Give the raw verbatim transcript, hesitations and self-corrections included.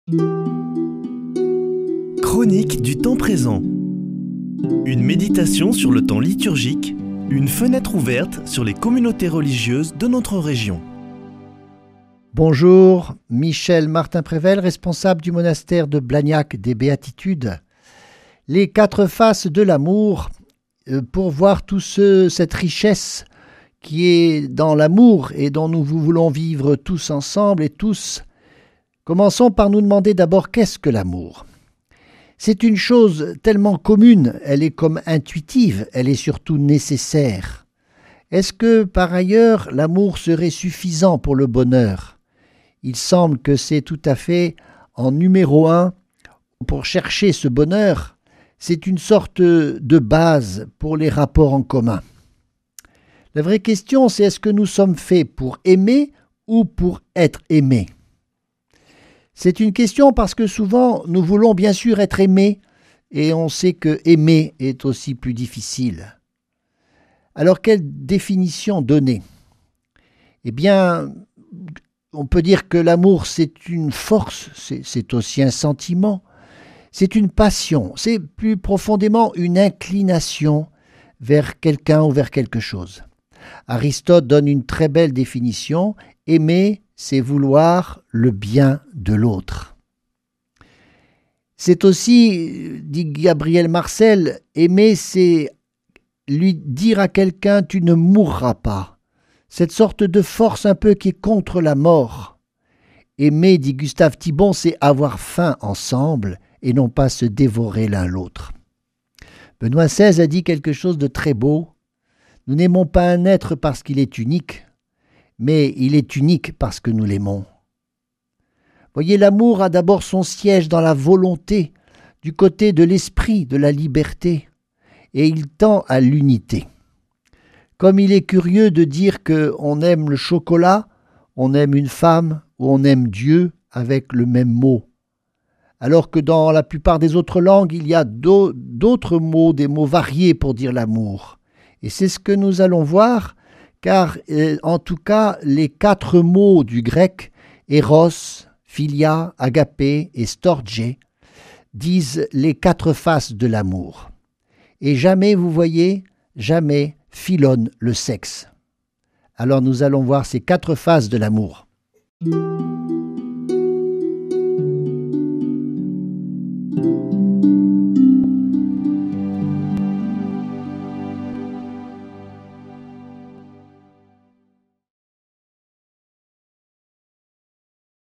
Chronique du temps présent. Une méditation sur le temps liturgique, une fenêtre ouverte sur les communautés religieuses de notre région. Bonjour, Michel Martin-Prével, responsable du monastère de Blagnac des Béatitudes. Les quatre faces de l'amour, euh, pour voir toute ce, cette richesse qui est dans l'amour et dont nous voulons vivre tous ensemble et tous. Commençons par nous demander d'abord qu'est-ce que l'amour ? C'est une chose tellement commune, elle est comme intuitive, elle est surtout nécessaire. Est-ce que par ailleurs l'amour serait suffisant pour le bonheur ? Il semble que c'est tout à fait en numéro un pour chercher ce bonheur. C'est une sorte de base pour les rapports en commun. La vraie question, c'est est-ce que nous sommes faits pour aimer ou pour être aimés ? C'est une question parce que souvent, nous voulons bien sûr être aimés et on sait que aimer est aussi plus difficile. Alors, quelle définition donner ? Eh bien, on peut dire que l'amour, c'est une force, c'est, c'est aussi un sentiment, c'est une passion, c'est plus profondément une inclination vers quelqu'un ou vers quelque chose. Aristote donne une très belle définition, aimer, c'est vouloir le bien de l'autre. C'est aussi, dit Gabriel Marcel, aimer, c'est lui dire à quelqu'un « tu ne mourras pas ». Cette sorte de force un peu qui est contre la mort. Aimer, dit Gustave Thibon, c'est avoir faim ensemble et non pas se dévorer l'un l'autre. Benoît seize a dit quelque chose de très beau. Nous n'aimons pas un être parce qu'il est unique, mais il est unique parce que nous l'aimons. Voyez, l'amour a d'abord son siège dans la volonté, du côté de l'esprit, de la liberté, et il tend à l'unité. Comme il est curieux de dire qu'on aime le chocolat, on aime une femme ou on aime Dieu avec le même mot. Alors que dans la plupart des autres langues, il y a d'autres mots, des mots variés pour dire l'amour. Et c'est ce que nous allons voir, car euh, en tout cas, les quatre mots du grec, eros, philia, agapé et storge, disent les quatre faces de l'amour. Et jamais, vous voyez, jamais philon le sexe. Alors nous allons voir ces quatre faces de l'amour.